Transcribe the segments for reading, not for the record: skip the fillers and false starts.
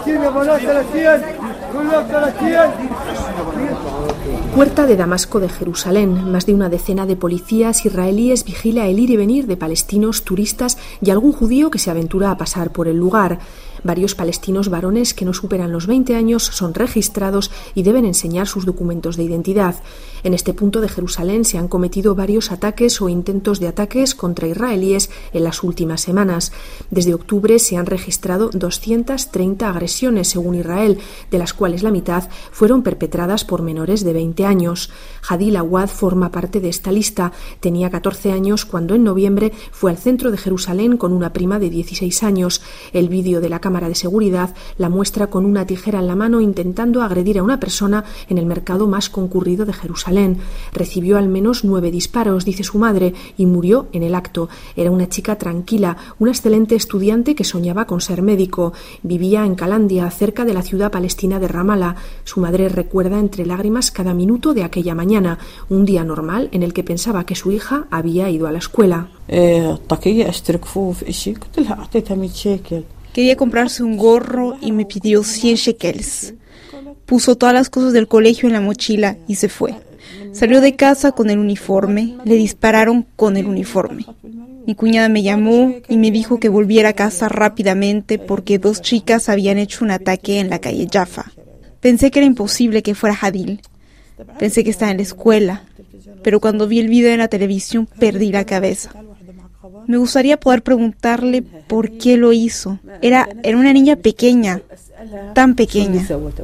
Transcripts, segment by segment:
Puerta de Damasco de Jerusalén. Más de una decena de policías israelíes vigila el ir y venir de palestinos, turistas y algún judío que se aventura a pasar por el lugar. Varios palestinos varones que no superan los 20 años son registrados y deben enseñar sus documentos de identidad. En este punto de Jerusalén se han cometido varios ataques o intentos de ataques contra israelíes en las últimas semanas. Desde octubre se han registrado 230 agresiones, según Israel, de las cuales la mitad fueron perpetradas por menores de 20 años. Hadil Awad forma parte de esta lista. Tenía 14 años cuando en noviembre fue al centro de Jerusalén con una prima de 16 años. El vídeo de la cámara de seguridad la muestra con una tijera en la mano intentando agredir a una persona en el mercado más concurrido de Jerusalén. Recibió al menos 9 disparos, dice su madre, y murió en el acto. Era una chica tranquila, una excelente estudiante que soñaba con ser médico. Vivía en Calandia, cerca de la ciudad palestina de Ramallah. Su madre recuerda entre lágrimas cada minuto de aquella mañana, un día normal en el que pensaba que su hija había ido a la escuela. Quería comprarse un gorro y me pidió 100 shekels. Puso todas las cosas del colegio en la mochila y se fue. Salió de casa con el uniforme, le dispararon con el uniforme. Mi cuñada me llamó y me dijo que volviera a casa rápidamente porque 2 chicas habían hecho un ataque en la calle Jaffa. Pensé que era imposible que fuera Hadil. Pensé que estaba en la escuela, pero cuando vi el video en la televisión perdí la cabeza. Me gustaría poder preguntarle por qué lo hizo. Era una niña pequeña, tan pequeña.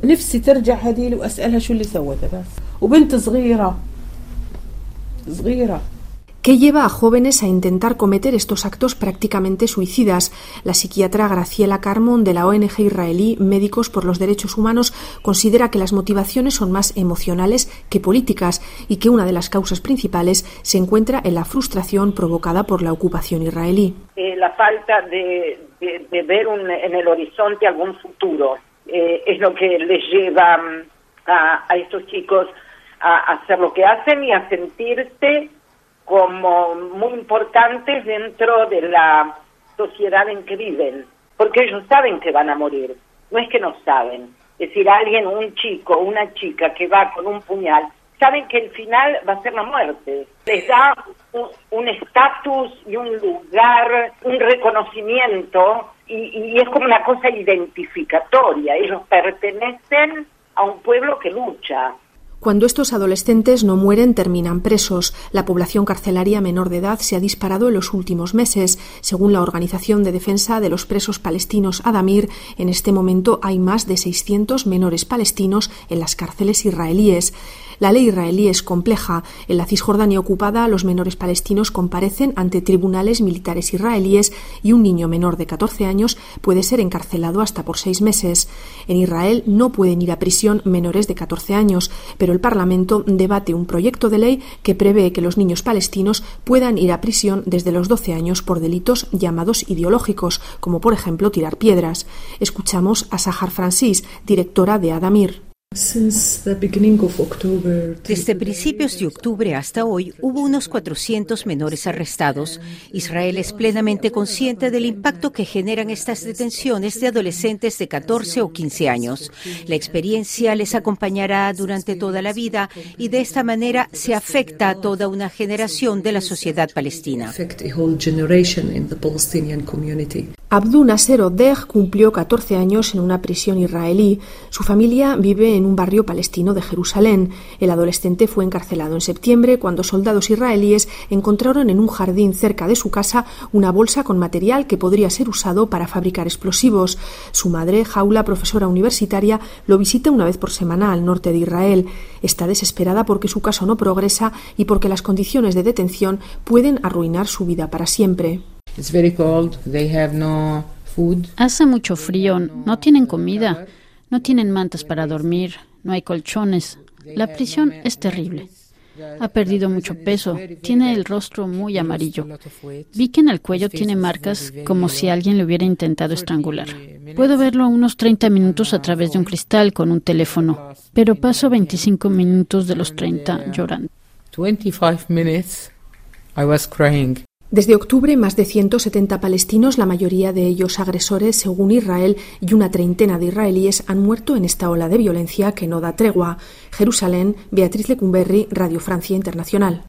¿Qué lleva a jóvenes a intentar cometer estos actos prácticamente suicidas? La psiquiatra Graciela Carmon de la ONG israelí Médicos por los Derechos Humanos considera que las motivaciones son más emocionales que políticas y que una de las causas principales se encuentra en la frustración provocada por la ocupación israelí. La falta de ver en el horizonte algún futuro es lo que les lleva a estos chicos a hacer lo que hacen y a sentirse como muy importantes dentro de la sociedad en que viven, porque ellos saben que van a morir, no es que no saben. Es decir, alguien, un chico, una chica que va con un puñal, saben que el final va a ser la muerte. Les da un estatus y un lugar, un reconocimiento, y es como una cosa identificatoria. Ellos pertenecen a un pueblo que lucha. Cuando estos adolescentes no mueren, terminan presos. La población carcelaria menor de edad se ha disparado en los últimos meses. Según la Organización de Defensa de los Presos Palestinos Adamir, en este momento hay más de 600 menores palestinos en las cárceles israelíes. La ley israelí es compleja. En la Cisjordania ocupada, los menores palestinos comparecen ante tribunales militares israelíes y un niño menor de 14 años puede ser encarcelado hasta por 6 meses. En Israel no pueden ir a prisión menores de 14 años, pero el Parlamento debate un proyecto de ley que prevé que los niños palestinos puedan ir a prisión desde los 12 años por delitos llamados ideológicos, como por ejemplo tirar piedras. Escuchamos a Sahar Francis, directora de Adamir. Desde principios de octubre hasta hoy hubo unos 400 menores arrestados. Israel es plenamente consciente del impacto que generan estas detenciones de adolescentes de 14 o 15 años. La experiencia les acompañará durante toda la vida y de esta manera se afecta a toda una generación de la sociedad palestina. Abdou Nasser Odeh cumplió 14 años en una prisión israelí. Su familia vive en un barrio palestino de Jerusalén. El adolescente fue encarcelado en septiembre cuando soldados israelíes encontraron en un jardín cerca de su casa una bolsa con material que podría ser usado para fabricar explosivos. Su madre, Jaula, profesora universitaria, lo visita una vez por semana al norte de Israel. Está desesperada porque su caso no progresa y porque las condiciones de detención pueden arruinar su vida para siempre. Hace mucho frío, no tienen comida, no tienen mantas para dormir, no hay colchones. La prisión es terrible. Ha perdido mucho peso, tiene el rostro muy amarillo. Vi que en el cuello tiene marcas como si alguien le hubiera intentado estrangular. Puedo verlo a unos 30 minutos a través de un cristal con un teléfono, pero paso 25 minutos de los 30 llorando. 25 minutes I was crying. Desde octubre, más de 170 palestinos, la mayoría de ellos agresores, según Israel, y una treintena de israelíes han muerto en esta ola de violencia que no da tregua. Jerusalén, Beatriz Lecumberri, Radio Francia Internacional.